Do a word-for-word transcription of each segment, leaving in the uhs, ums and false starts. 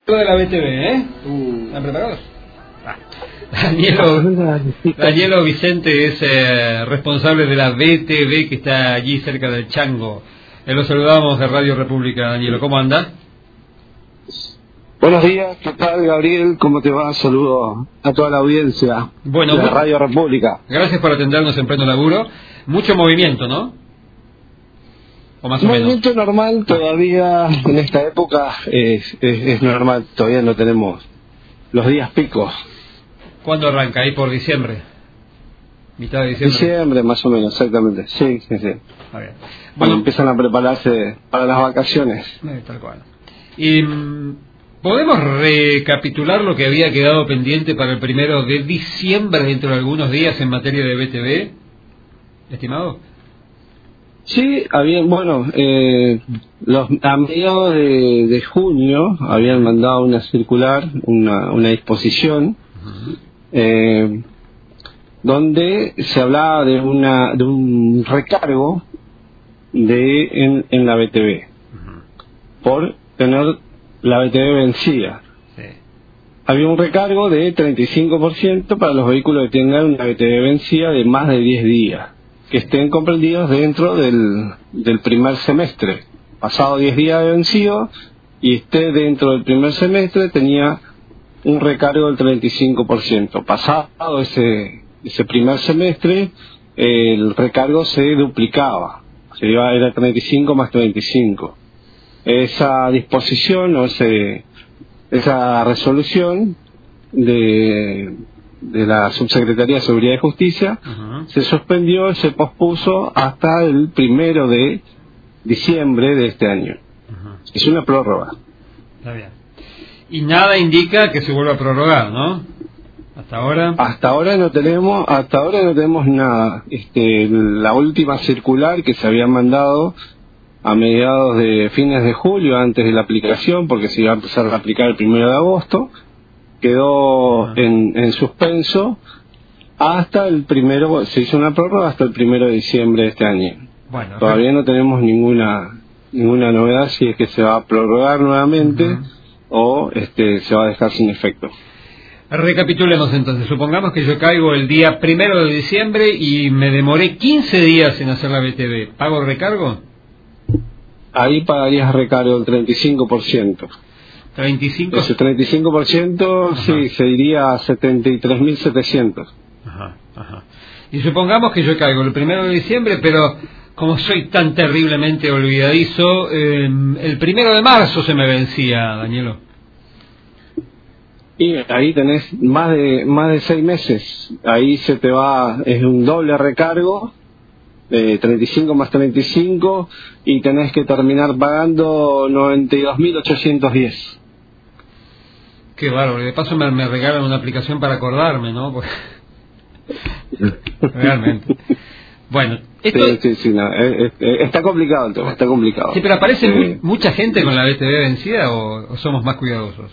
de la B T V, ¿eh? ¿Están preparados? Ah. Danielo, Danielo Vicente es eh, responsable de la B T V que está allí cerca del Chango. Eh, lo saludamos de Radio República. Danielo, ¿cómo anda? Buenos días, ¿qué tal, Gabriel? ¿Cómo te va? Saludo a toda la audiencia bueno, de la Radio República. Gracias por atendernos en pleno laburo. Mucho movimiento, ¿no? ¿O más o menos? Movimiento normal todavía en esta época es, es, es normal, todavía no tenemos los días picos. ¿Cuándo arranca? ¿Ahí por diciembre? ¿Mitad de diciembre? Diciembre, más o menos, exactamente. Sí, sí, sí. A ver. Bueno, Bueno, empiezan a prepararse para las vacaciones. Eh, tal cual. Y ¿podemos recapitular lo que había quedado pendiente para el primero de diciembre dentro de algunos días en materia de B T V, estimado? Sí, había, bueno, eh, los, a mediados de, de junio habían mandado una circular, una, una disposición, uh-huh. eh, donde se hablaba de una de un recargo de en, en la B T V uh-huh. por tener la B T V vencida. Sí. Había un recargo de treinta y cinco por ciento para los vehículos que tengan una B T V vencida de más de diez días, que estén comprendidos dentro del, del primer semestre. Pasado diez días de vencido y esté dentro del primer semestre, tenía un recargo del treinta y cinco por ciento. Pasado ese, ese primer semestre, el recargo se duplicaba, se iba, era treinta y cinco más treinta y cinco. Esa disposición o ese, esa resolución de, de la Subsecretaría de Seguridad y Justicia uh-huh. se suspendió, se pospuso hasta el primero de diciembre de este año. Uh-huh. Es una prórroga. Está bien. Y nada indica que se vuelva a prorrogar, ¿no? Hasta ahora. Hasta ahora no tenemos, hasta ahora no tenemos nada. Este, la última circular que se había mandado a mediados de fines de julio, antes de la aplicación, porque se iba a empezar a aplicar el primero de agosto, quedó uh-huh. en, en suspenso hasta el primero, se hizo una prórroga hasta el primero de diciembre de este año. Bueno, todavía no tenemos ninguna ninguna novedad si es que se va a prorrogar nuevamente uh-huh. o este se va a dejar sin efecto. Recapitulemos entonces, supongamos que yo caigo el día primero de diciembre y me demoré quince días en hacer la B T V, ¿pago recargo? Ahí pagarías recargo del treinta y cinco por ciento. ¿treinta y cinco por ciento? Ese treinta y cinco por ciento ajá. Sí, se iría a setenta y tres mil setecientos. Ajá, ajá. Y supongamos que yo caigo el primero de diciembre, pero como soy tan terriblemente olvidadizo, eh, el primero de marzo se me vencía, Danielo. Y ahí tenés más de más de seis meses. Ahí se te va, es un doble recargo. Eh, treinta y cinco más treinta y cinco y tenés que terminar pagando noventa y dos mil ochocientos diez. Qué bárbaro, de paso me, me regalan una aplicación para acordarme, ¿no? Pues... realmente. Bueno, esto... sí, sí, sí, no, es, es, está complicado el tema, está complicado. Sí, pero ¿aparece eh... muy, mucha gente con la B T V vencida o, o somos más cuidadosos?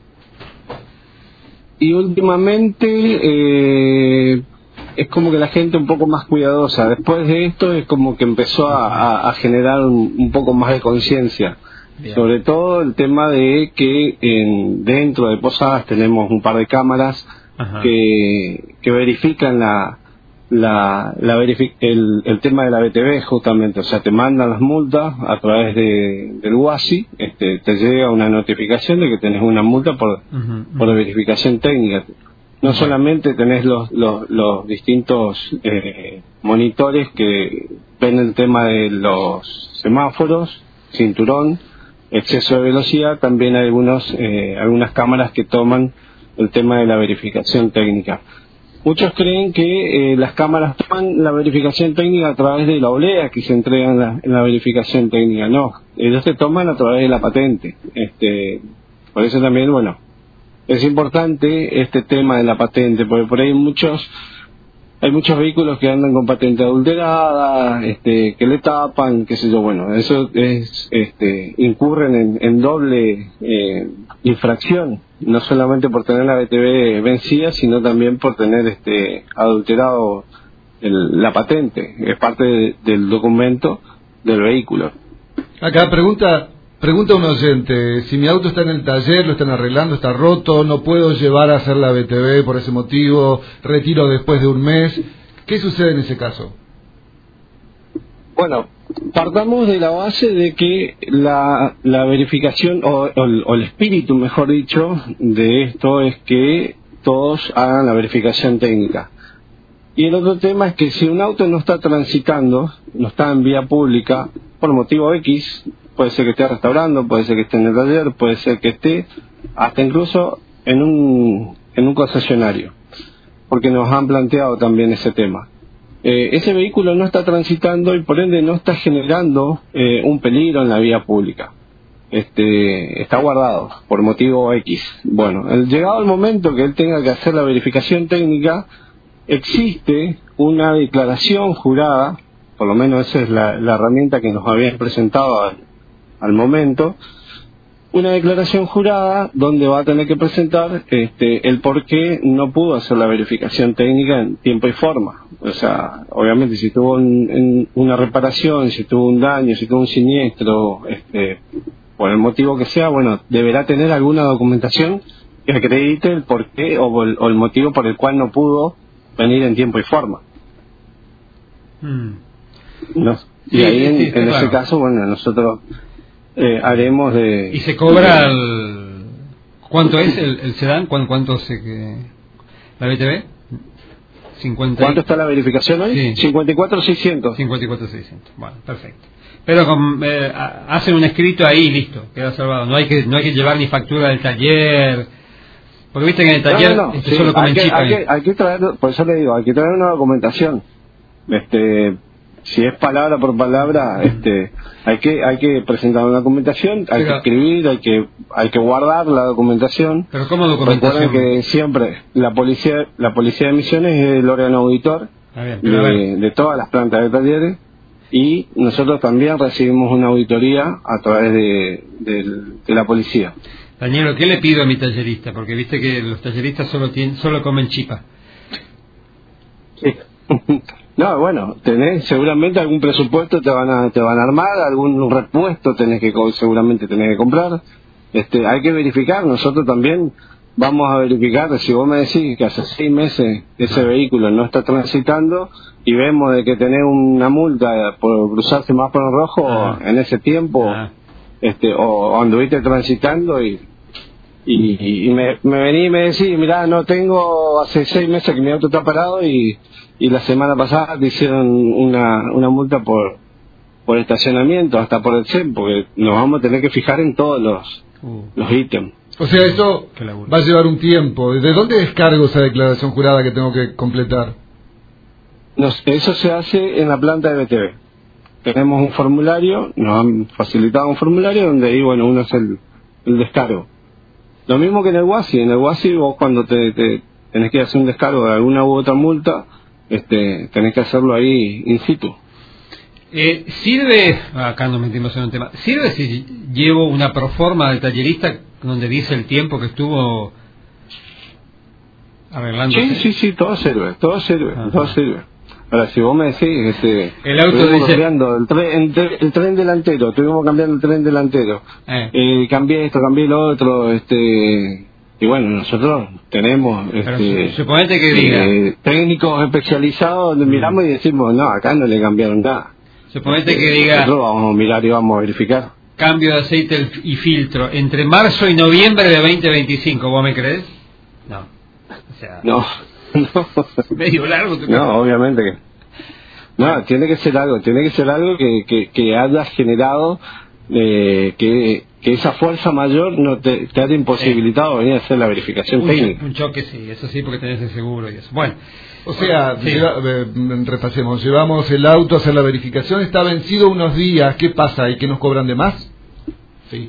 Y últimamente... Eh... es como que la gente un poco más cuidadosa. Después de esto es como que empezó a, a, a generar un, un poco más de conciencia. Sobre todo el tema de que en, dentro de Posadas tenemos un par de cámaras que, que verifican la, la, la verific el, el tema de la B T V justamente. O sea, te mandan las multas a través de, del U A S I, este, te llega una notificación de que tenés una multa por, uh-huh, uh-huh. por verificación técnica. No solamente tenés los, los, los distintos eh, monitores que ven el tema de los semáforos, cinturón, exceso de velocidad, también hay algunos, eh, algunas cámaras que toman el tema de la verificación técnica. Muchos creen que eh, las cámaras toman la verificación técnica a través de la oblea que se entrega en la, en la verificación técnica. No, ellos se toman a través de la patente. Este, por eso también, bueno, es importante este tema de la patente, porque por ahí muchos hay muchos vehículos que andan con patente adulterada, este, que le tapan, qué sé yo, bueno, eso es, este, incurren en, en doble eh, infracción, no solamente por tener la B T V vencida, sino también por tener este adulterado el, la patente, es parte de, del documento del vehículo. Acá pregunta Pregunta un oyente, si mi auto está en el taller, lo están arreglando, está roto, no puedo llevar a hacer la B T V por ese motivo, retiro después de un mes, ¿qué sucede en ese caso? Bueno, partamos de la base de que la, la verificación, o, o, o el espíritu, mejor dicho, de esto es que todos hagan la verificación técnica. Y el otro tema es que si un auto no está transitando, no está en vía pública, por motivo X, puede ser que esté restaurando, puede ser que esté en el taller, puede ser que esté hasta incluso en un, en un concesionario, porque nos han planteado también ese tema. Eh, ese vehículo no está transitando y por ende no está generando eh, un peligro en la vía pública. Este, está guardado por motivo X. Bueno, el, llegado el momento que él tenga que hacer la verificación técnica, existe una declaración jurada, por lo menos esa es la, la herramienta que nos habían presentado al, al momento, una declaración jurada donde va a tener que presentar este, el por qué no pudo hacer la verificación técnica en tiempo y forma. O sea, obviamente si tuvo un, en una reparación, si tuvo un daño, si tuvo un siniestro, este, por el motivo que sea, bueno, deberá tener alguna documentación que acredite el por qué o el, o el motivo por el cual no pudo venir en tiempo y forma. Mm. ¿No? Y sí, ahí en, sí, en claro. ese caso, bueno, nosotros eh, haremos de... ¿Y se cobra el... ¿Cuánto es el, el sedán? ¿Cuánto, cuánto se que... la B T V? cincuenta... ¿Cuánto está la verificación hoy? Sí. cincuenta y cuatro mil seiscientos. cincuenta y cuatro mil seiscientos. Bueno, perfecto. Pero con, eh, hacen un escrito ahí y listo, queda salvado. No hay que no hay que llevar ni factura del taller, porque viste que en el taller no, no, no. Este, Sí, solo comen hay, que, chip hay, que, hay que traer, por eso le digo, hay que traer una documentación. Este, si es palabra por palabra, este, hay que hay que presentar una documentación, hay pero, que escribir, hay que hay que guardar la documentación. Pero ¿cómo documentación? Recuerden que siempre la policía la policía de Misiones es el órgano auditor bien, de, de todas las plantas de talleres. Y nosotros también recibimos una auditoría a través de, de, de la policía. Daniel, ¿qué le pido a mi tallerista? Porque viste que los talleristas solo tienen, solo comen chipa. Sí. No, bueno, tenés seguramente algún presupuesto te van a te van a armar, algún repuesto tenés que seguramente tenés que comprar. Este, hay que verificar. Nosotros también vamos a verificar. Si vos me decís que hace seis meses ese vehículo no está transitando y vemos de que tenés una multa por cruzarse más por el rojo ah. en ese tiempo, ah. este, o, o anduviste transitando y y, y me, me vení y me decís, mirá, no tengo, hace seis meses que mi auto está parado y, y la semana pasada te hicieron una, una multa por por estacionamiento, hasta por el C E M, porque nos vamos a tener que fijar en todos los, uh. los ítems. O sea, esto va a llevar un tiempo. ¿De dónde descargo esa declaración jurada que tengo que completar? Nos, eso se hace en la planta de B T V. Tenemos un formulario, nos han facilitado un formulario donde ahí, bueno, uno hace el, el descargo. Lo mismo que en el WASI. En el WASI vos cuando te, te tenés que hacer un descargo de alguna u otra multa, este, tenés que hacerlo ahí in situ. Eh, ¿Sirve, acá nos metimos en un tema, ¿sirve si llevo una proforma del tallerista donde dice el tiempo que estuvo arreglando? Sí, sí, sí, todo sirve, todo sirve, Ajá. todo sirve. Ahora, si vos me decís, este, el auto dice... cambiando el tren, el tren delantero, estuvimos cambiando el tren delantero, eh. Eh, cambié esto, cambié lo otro, este, y bueno, nosotros tenemos, este, suponete que diga, eh, técnicos especializados donde miramos y decimos, no, acá no le cambiaron nada. Suponete que diga, nosotros vamos a mirar y vamos a verificar. Cambio de aceite y filtro entre marzo y noviembre de veinte veinticinco, ¿vos me crees? No. O sea, no. No. Medio largo. ¿Tú no, obviamente que no, tiene que ser algo, tiene que ser algo que, que, que haya generado eh, que, que esa fuerza mayor no te, te haya imposibilitado sí. venir a hacer la verificación un, técnica. Un choque sí, eso sí, porque tenés el seguro y eso. Bueno, o sea, sí. lleva, eh, repasemos, llevamos el auto a hacer la verificación, está vencido unos días, ¿qué pasa? ¿Y qué nos cobran de más? Sí.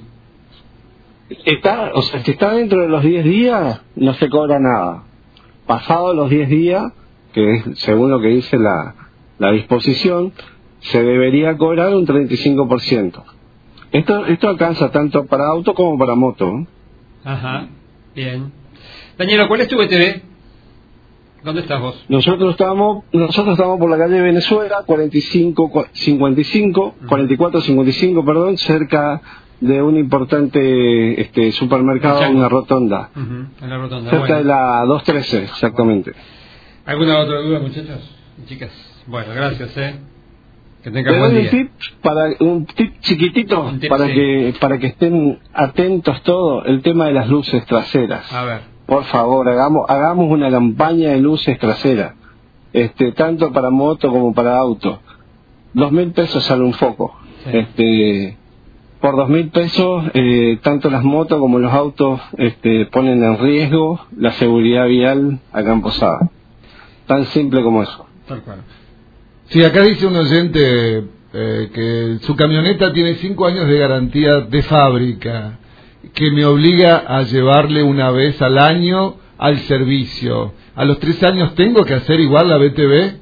Está, o sea, si está dentro de los diez días, no se cobra nada. Pasados los diez días, que es según lo que dice la, la disposición, se debería cobrar un treinta y cinco por ciento. Esto esto alcanza tanto para auto como para moto. ¿eh? Ajá, bien. Daniela, ¿cuál es tu B T V? ¿Dónde estás vos? Nosotros estamos nosotros estamos por la calle Venezuela, cuarenta y cinco cincuenta y cinco, cuarenta y cuatro cincuenta y cinco, perdón, cerca de un importante este, supermercado en una rotonda. Uh-huh. En la rotonda. Cerca Bueno. de la doscientos trece, exactamente. ¿Alguna otra duda, muchachos y chicas? Bueno, gracias, ¿eh? Que tengan Te buen doy día. un tip, para, un tip chiquitito Un tip, para, sí. que, para que estén atentos todo, el tema de las luces traseras. A ver. Por favor, hagamos, hagamos una campaña de luces traseras, este, tanto para moto como para auto. Dos mil pesos sale un foco. Sí. Este, por dos mil pesos, eh, tanto las motos como los autos este, ponen en riesgo la seguridad vial acá en Posada. Tan simple como eso. Tal cual. Sí, acá dice un oyente eh, que su camioneta tiene cinco años de garantía de fábrica, que me obliga a llevarle una vez al año al servicio. ¿A los tres años tengo que hacer igual la B T V?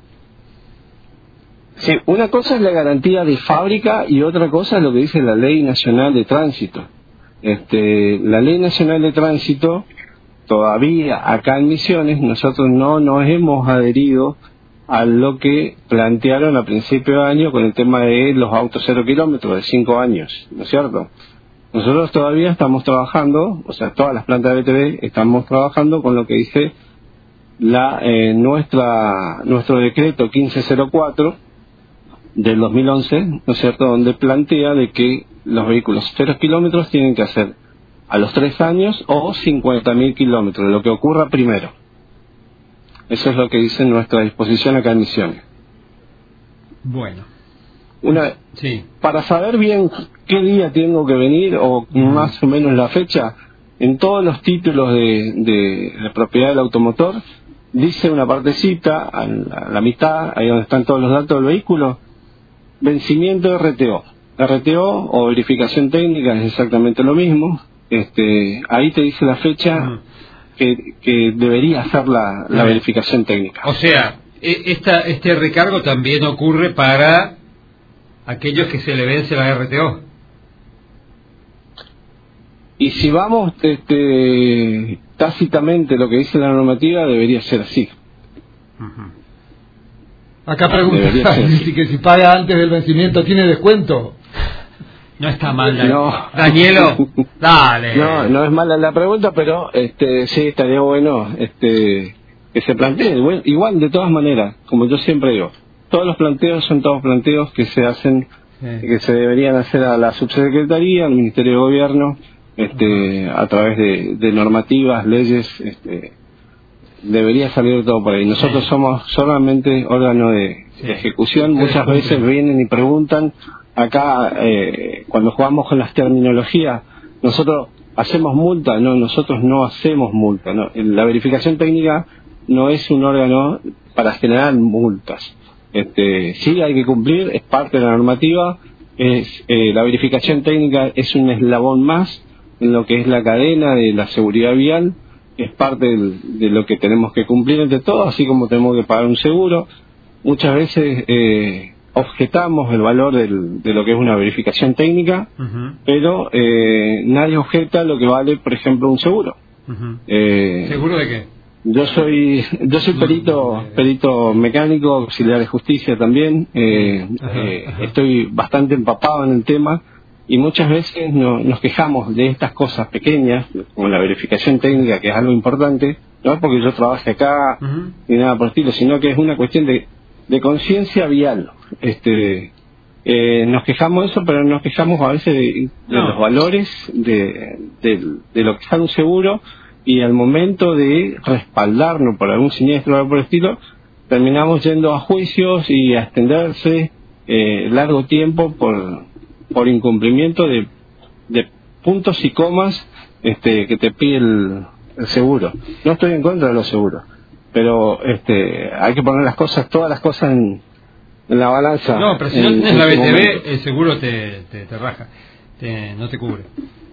Sí, una cosa es la garantía de fábrica y otra cosa es lo que dice la Ley Nacional de Tránsito. Este, la Ley Nacional de Tránsito, todavía acá en Misiones, nosotros no nos hemos adherido a lo que plantearon a principio de año con el tema de los autos cero kilómetros de cinco años, ¿no es cierto? Nosotros todavía estamos trabajando, o sea, todas las plantas de B T V estamos trabajando con lo que dice la eh, nuestra nuestro decreto quince cero cuatro del dos mil once, ¿no es cierto?, donde plantea de que los vehículos cero kilómetros tienen que hacer a los tres años o cincuenta mil kilómetros, lo que ocurra primero. Eso es lo que dice nuestra disposición acá en Misiones. Bueno. Una, sí. Para saber bien qué día tengo que venir o uh-huh. más o menos la fecha, en todos los títulos de, de la propiedad del automotor dice una partecita a la, a la mitad, ahí donde están todos los datos del vehículo, vencimiento de R T O. R T O o verificación técnica es exactamente lo mismo. Este, ahí te dice la fecha uh-huh. que, que debería hacer la, la uh-huh. verificación técnica. O sea, esta, este recargo también ocurre para aquellos que se le vence la R T O. Y si vamos este, tácitamente lo que dice la normativa, debería ser así. Uh-huh. Acá pregunta si que si paga antes del vencimiento tiene descuento. No está mal, Daniel. No. Danielo, dale. No, no es mala la pregunta, pero este sí estaría bueno este que se plantee. Bueno, igual, de todas maneras, como yo siempre digo, todos los planteos son todos planteos que se hacen, sí. que se deberían hacer a la subsecretaría, al Ministerio de Gobierno, este, uh-huh. a través de, de normativas, leyes, este, debería salir todo por ahí. Nosotros sí. somos solamente órgano de, sí. de ejecución. Sí. Muchas veces vienen y preguntan. Acá, eh, cuando jugamos con las terminologías, nosotros hacemos multa, no, nosotros no hacemos multa, no. La verificación técnica no es un órgano para generar multas. Este, sí hay que cumplir, es parte de la normativa, es, eh, la verificación técnica es un eslabón más en lo que es la cadena de la seguridad vial, es parte del, de lo que tenemos que cumplir entre todos, así como tenemos que pagar un seguro. Muchas veces eh, objetamos el valor del, de lo que es una verificación técnica, uh-huh. pero eh, nadie objeta lo que vale, por ejemplo, un seguro. Uh-huh. Eh, ¿Seguro de qué? Yo soy yo soy perito perito mecánico, auxiliar de justicia también. Eh, ajá, eh, ajá. Estoy bastante empapado en el tema y muchas veces no, nos quejamos de estas cosas pequeñas, como la verificación técnica, que es algo importante, no es porque yo trabaje acá uh-huh. ni nada por el estilo, sino que es una cuestión de de conciencia vial. Este, eh, nos quejamos de eso, pero nos quejamos a veces de, de no. los valores de, de, de lo que sale un seguro, y al momento de respaldarnos por algún siniestro o algo por el estilo, terminamos yendo a juicios y a extenderse eh, largo tiempo por, por incumplimiento de, de puntos y comas este, que te pide el, el seguro. No estoy en contra de los seguros, pero este hay que poner las cosas, todas las cosas en, en la balanza. No, pero si no tienes la B T V, el seguro te, te, te raja, te, no te cubre.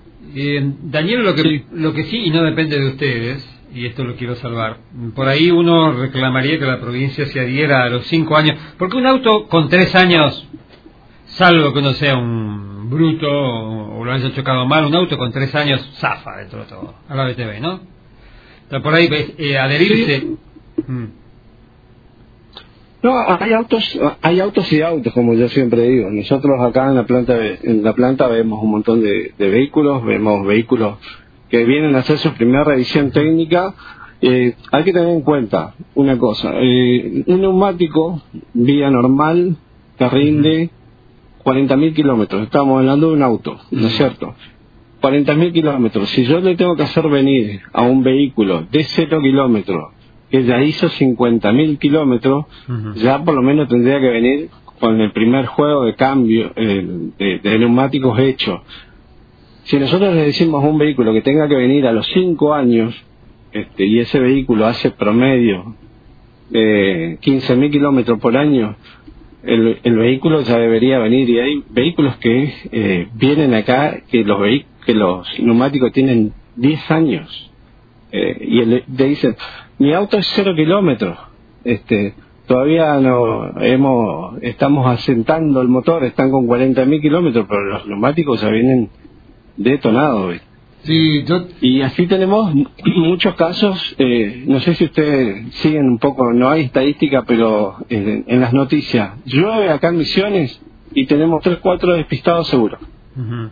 Eh, Daniel, lo que, sí. lo que sí, y no depende de ustedes, y esto lo quiero salvar, por ahí uno reclamaría que la provincia se adhiera a los cinco años, porque un auto con tres años, salvo que uno sea un bruto o, o lo haya chocado mal, un auto con tres años zafa dentro de todo, a la B T V, ¿no? O sea, por ahí eh, adherirse... Sí. Mm. No, hay autos, hay autos y autos, como yo siempre digo. Nosotros acá en la planta, en la planta vemos un montón de, de vehículos, vemos vehículos que vienen a hacer su primera revisión técnica. Eh, hay que tener en cuenta una cosa: eh, un neumático vía normal te rinde cuarenta mil kilómetros. Estamos hablando de un auto, ¿no es cierto? cuarenta mil kilómetros. Si yo le tengo que hacer venir a un vehículo de cero kilómetros que ya hizo cincuenta mil kilómetros, uh-huh. ya por lo menos tendría que venir con el primer juego de cambio eh, de, de neumáticos hecho. Si nosotros le decimos a un vehículo que tenga que venir a los cinco años, este, y ese vehículo hace promedio de quince mil kilómetros por año, el, el vehículo ya debería venir. Y hay vehículos que eh, vienen acá que los, vehi- que los neumáticos tienen diez años. Eh, y le dicen, mi auto es cero kilómetros, este, todavía no hemos, estamos asentando el motor, están con cuarenta mil kilómetros, pero los neumáticos ya vienen detonados. Sí, yo... Y así tenemos muchos casos. Eh, no sé si ustedes siguen un poco, no hay estadística, pero en, en las noticias llueve acá en Misiones y tenemos tres cuatro despistados seguros, uh-huh.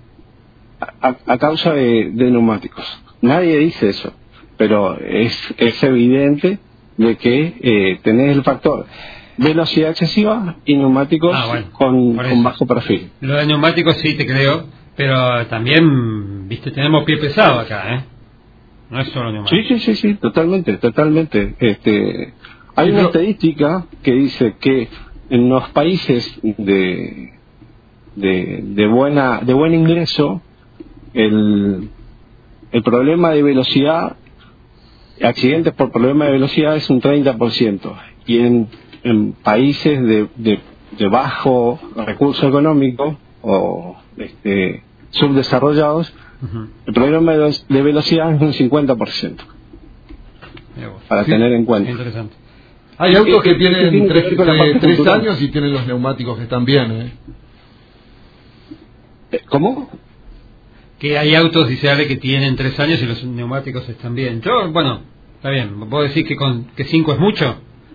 a, a causa de, de neumáticos. Nadie dice eso, pero es, es evidente de que eh, tenés el factor velocidad excesiva y neumáticos ah, bueno, con, con bajo perfil. Lo de neumáticos sí te creo, pero también, viste, tenemos pie pesado acá, ¿eh? No es solo neumáticos. Sí, sí, sí, sí, totalmente, totalmente. Este, hay sí, una pero... estadística que dice que en los países de de, de buena de buen ingreso, el El problema de velocidad, accidentes por problema de velocidad es un treinta por ciento. Y en, en países de, de, de bajo recurso económico o este, subdesarrollados, uh-huh. el problema de, de velocidad es un cincuenta por ciento. Para sí, tener en cuenta. Interesante. Hay autos que tienen tiene tres, que tres años y tienen los neumáticos que están bien, ¿eh? ¿Cómo? Que hay autos, dice Ale, que tienen tres años y los neumáticos están bien. Yo, bueno, está bien. ¿Vos decís que con que cinco es mucho?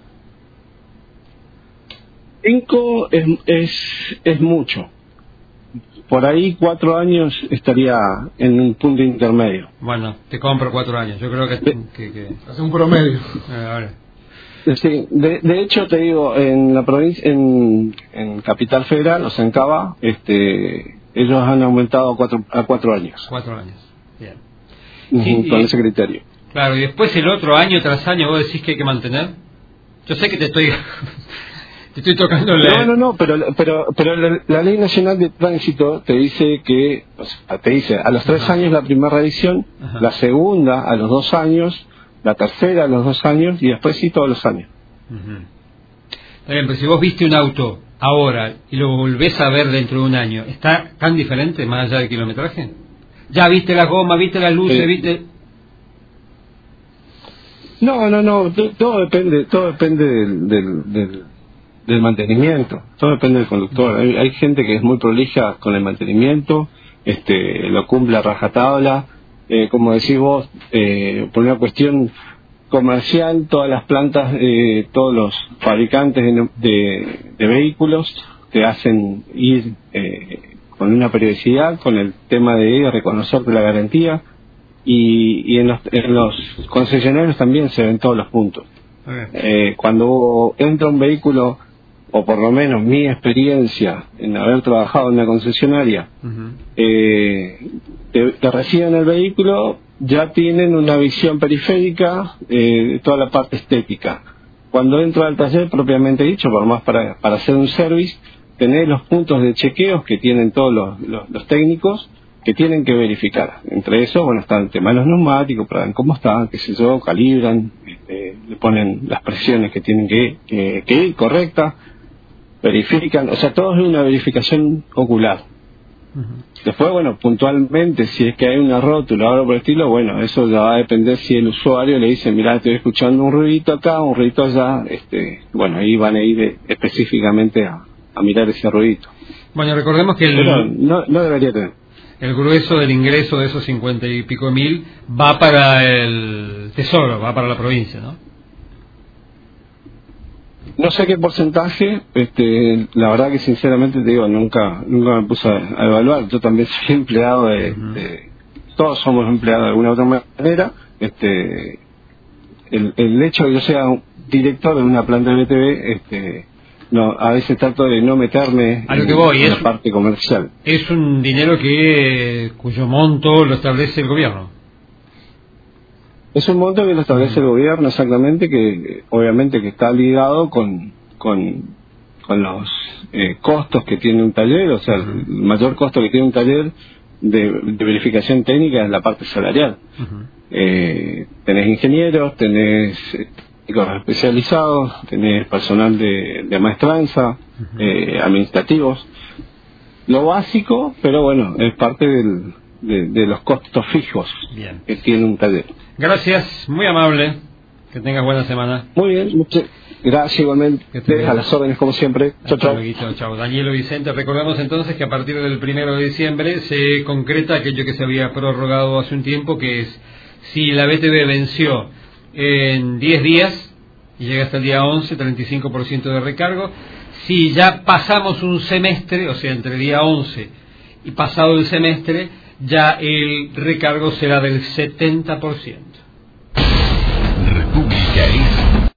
Cinco es, es, es mucho. Por ahí cuatro años estaría en un punto intermedio. Bueno, te compro cuatro años. Yo creo que... que, que... hace un promedio. Eh, ahora. Sí, de, de hecho te digo, en la provincia, en, en Capital Federal, o sea, en Cava, este... ellos han aumentado a cuatro, a cuatro años. Cuatro años, bien. Uh-huh, con y, ese criterio. Claro, y después el otro año tras año vos decís que hay que mantener. Yo sé que te estoy te estoy tocando la... No, no, no, pero pero pero la, la Ley Nacional de Tránsito te dice que, o sea, te dice a los tres Ajá. años la primera revisión, Ajá. la segunda a los dos años, la tercera a los dos años y después sí todos los años. Uh-huh. Está bien, pero si vos viste un auto ahora y lo volvés a ver dentro de un año, ¿está tan diferente más allá del kilometraje? ¿Ya viste las gomas, viste las luces, eh, viste...? No, no, no, todo depende, todo depende del, del, del, del mantenimiento, todo depende del conductor. Hay, hay gente que es muy prolija con el mantenimiento, este, lo cumple a rajatabla, eh, como decís vos, eh, por una cuestión comercial, todas las plantas, eh, todos los fabricantes de, de, de vehículos te hacen ir eh, con una periodicidad, con el tema de reconocerte la garantía, y, y en, los, en los concesionarios también se ven todos los puntos. Okay. Eh, cuando entra un vehículo, o por lo menos mi experiencia en haber trabajado en una concesionaria, uh-huh. eh, te, te reciben el vehículo, ya tienen una visión periférica eh, de toda la parte estética. Cuando entro al taller propiamente dicho, por más para, para hacer un service, tenés los puntos de chequeos que tienen todos los, los, los técnicos que tienen que verificar. Entre eso, bueno, están el tema de los neumáticos, para ver cómo están, qué sé yo, calibran, eh, le ponen las presiones que tienen que, que, que ir correcta, verifican, o sea, todo es una verificación ocular. Uh-huh. Después, bueno, puntualmente, si es que hay una rótula o algo por el estilo, bueno, eso ya va a depender si el usuario le dice, mira, estoy escuchando un ruidito acá, un ruidito allá, este, bueno, ahí van a ir específicamente a, a mirar ese ruidito. Bueno, recordemos que el... Pero no, no debería tener. El grueso del ingreso de esos cincuenta y pico mil va para el tesoro, va para la provincia, ¿no? No sé qué porcentaje, este, la verdad que sinceramente te digo, nunca nunca me puse a, a evaluar. Yo también soy empleado de, uh-huh. de, todos somos empleados de alguna u otra manera. Este, el, el hecho de que yo sea un director de una planta de B T V, este, no, a veces trato de no meterme a lo que voy, en, en es, la parte comercial. Es un dinero que cuyo monto lo establece el gobierno. Es un monto que lo establece el gobierno, exactamente, que obviamente que está ligado con con, con los eh, costos que tiene un taller. O sea, el mayor costo que tiene un taller de, de verificación técnica es la parte salarial. Uh-huh. eh, tenés ingenieros, tenés técnicos especializados, tenés personal de, de maestranza, uh-huh. eh, administrativos. Lo básico, pero bueno, es parte del, de, de los costos fijos Bien. que tiene un taller. Gracias, muy amable. Que tengas buena semana. Muy bien, muchas gracias igualmente. A las órdenes como siempre. Chao, chao. Chao, chao. Daniel Vicente, recordamos entonces que a partir del primero de diciembre se concreta aquello que se había prorrogado hace un tiempo, que es si la B T V venció en diez días y llega hasta el día once, treinta y cinco por ciento de recargo. Si ya pasamos un semestre, o sea, entre el día once y pasado el semestre, ya el recargo será del setenta por ciento.